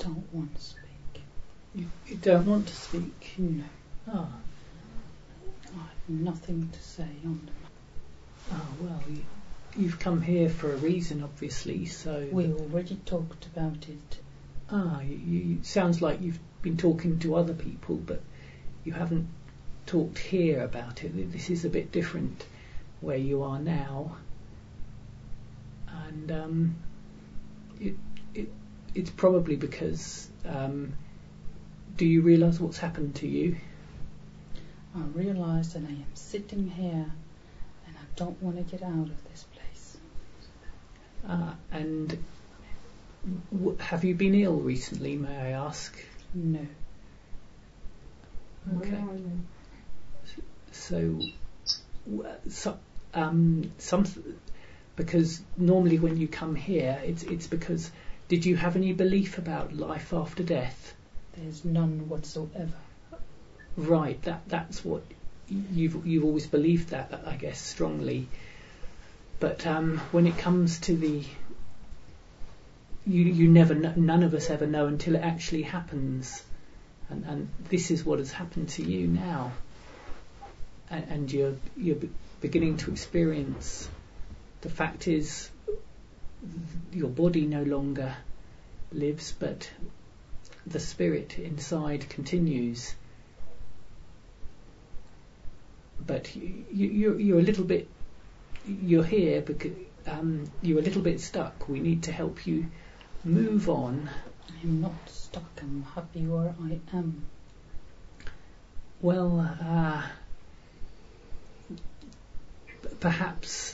don't want to speak. You don't want to speak? No. Ah. I have nothing to say on the matter. Oh, well, you've come here for a reason, obviously, so... We already talked about it. Ah, you sounds like you've been talking to other people, but you haven't talked here about it. This is a bit different where you are now. And it's probably because... do you realise what's happened to you? I realise that I am sitting here and I don't want to get out of this place. And have you been ill recently, may I ask? No. Okay. Where are you? So because normally when you come here, it's because... Did you have any belief about life after death? There's none whatsoever. Right, that's what you've always believed that, I guess, strongly. But when it comes to the... You never know, none of us ever know until it actually happens. And this is what has happened to you now. And you're beginning to experience... The fact is, your body no longer lives, but the spirit inside continues. But you're a little bit... You're here because you're a little bit stuck. We need to help you move on. I'm not stuck. I'm happy where I am. Well, perhaps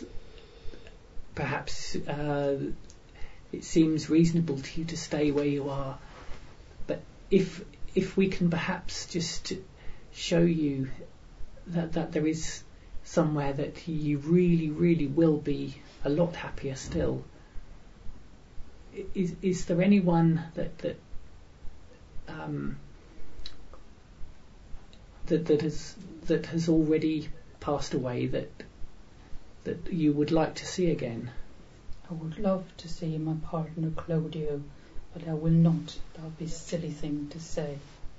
it seems reasonable to you to stay where you are. But if we can perhaps just show you that there is somewhere that you really, really will be a lot happier still. Is there anyone that has already passed away that you would like to see again? I would love to see my partner Claudio, but I will not. That would be a silly thing to say.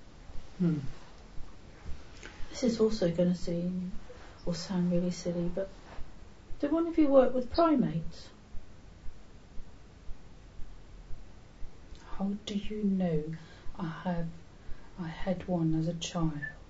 This is also going to seem or sound really silly, but do one of you work with primates? How do you know I had one as a child?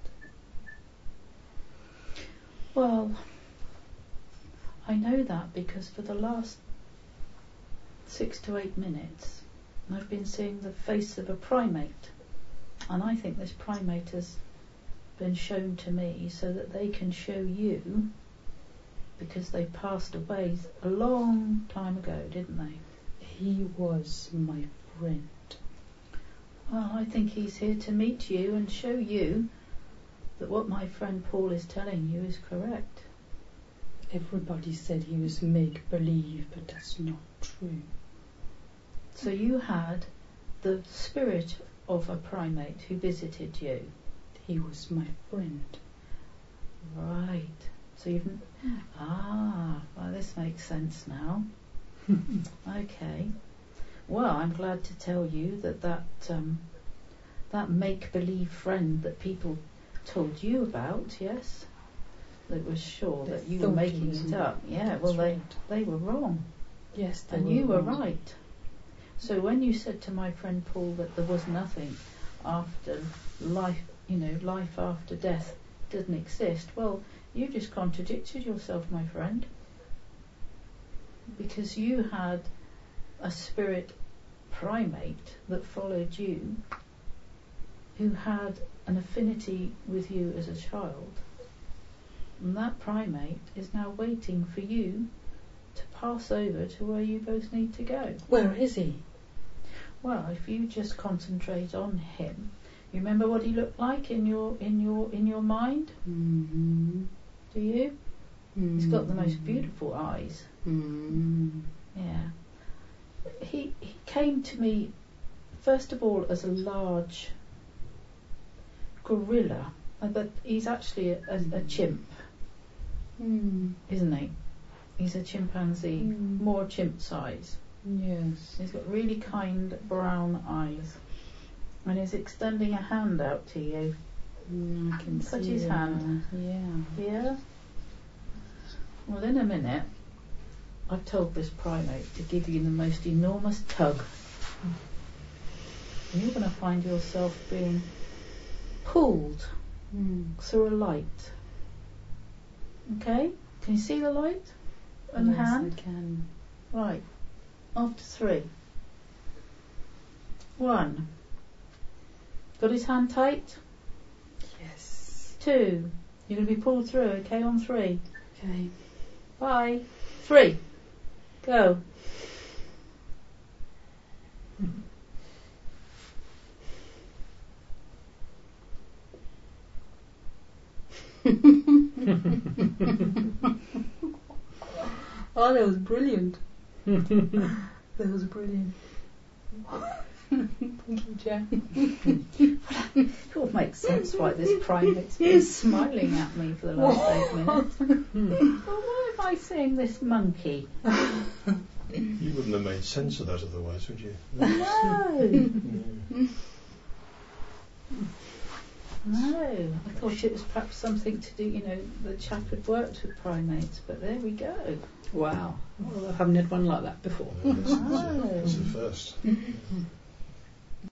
Well, I know that because for the last 6 to 8 minutes I've been seeing the face of a primate, and I think this primate has been shown to me so that they can show you, because they passed away a long time ago, didn't they? He was my friend. Well, I think he's here to meet you and show you that what my friend Paul is telling you is correct. Everybody said he was make-believe, but that's not true. So you had the spirit of a primate who visited you. He was my friend. Right. So you've... well, this makes sense now. Okay. Well, I'm glad to tell you that make-believe friend that people told you about, yes, that was sure They that you were thought making it was it me. up. Yeah, That's well, right. they were wrong. Yes, they And were you were wrong. right. So when you said to my friend Paul that there was nothing after life, life after death doesn't exist, well, you just contradicted yourself, my friend. Because you had a spirit primate that followed you, who had an affinity with you as a child. And that primate is now waiting for you to pass over to where you both need to go. Where is he? Well, if you just concentrate on him, you remember what he looked like in your mind? Mm-hmm. Do you? Mm-hmm. He's got the most beautiful eyes. Mm-hmm. Yeah. He came to me first of all as a large gorilla, but he's actually a chimp, isn't he? He's a chimpanzee, more chimp size. Yes. He's got really kind brown eyes. And he's extending a hand out to you. I can Touch see his that. hand. Yeah. Yeah? Well, in a minute, I've told this primate to give you the most enormous tug. And you're going to find yourself being pulled through a light. Okay? Can you see the light? And Yes, hand? I can. Right. After 3. 1. Got his hand tight? Yes. 2. You're going to be pulled through, okay, on 3. Okay. Bye. 3. Go. Oh, that was brilliant. That was brilliant. Thank you, Jack. It all makes sense why this primate's been smiling at me for the last 8 minutes. Well, why am I seeing this monkey? You wouldn't have made sense of that otherwise, would you? No. Yeah. No, I thought it was perhaps something to do, the chap had worked with primates, but there we go. Wow. Well, I haven't had one like that before. It's a first.